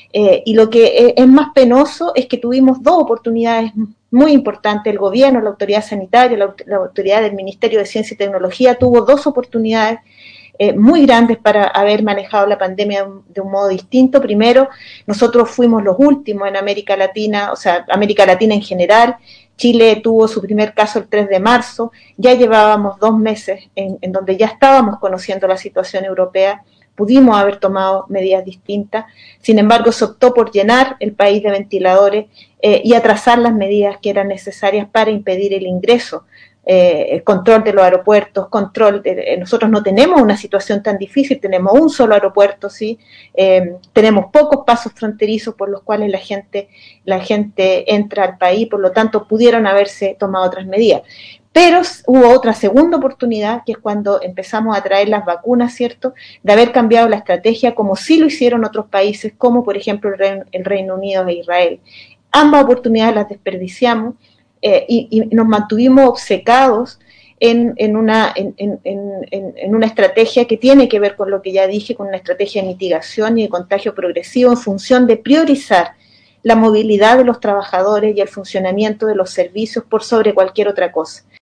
Y lo que es más penoso es que tuvimos dos oportunidades muy importantes. El gobierno, la autoridad sanitaria, la autoridad del Ministerio de Ciencia y Tecnología tuvo dos oportunidades muy grandes para haber manejado la pandemia de un modo distinto. Primero, nosotros fuimos los últimos en América Latina, o sea, América Latina en general. Chile tuvo su primer caso el 3 de marzo, ya llevábamos 2 meses en donde ya estábamos conociendo la situación europea, pudimos haber tomado medidas distintas, sin embargo se optó por llenar el país de ventiladores y atrasar las medidas que eran necesarias para impedir el ingreso, el control de los aeropuertos, nosotros no tenemos una situación tan difícil, tenemos un solo aeropuerto, ¿sí? Tenemos pocos pasos fronterizos por los cuales la gente entra al país, por lo tanto pudieron haberse tomado otras medidas. Pero hubo otra segunda oportunidad, que es cuando empezamos a traer las vacunas, ¿cierto? De haber cambiado la estrategia, como sí lo hicieron otros países, como por ejemplo el Reino Unido e Israel. Ambas oportunidades las desperdiciamos y nos mantuvimos obcecados en una estrategia que tiene que ver con lo que ya dije, con una estrategia de mitigación y de contagio progresivo en función de priorizar la movilidad de los trabajadores y el funcionamiento de los servicios por sobre cualquier otra cosa.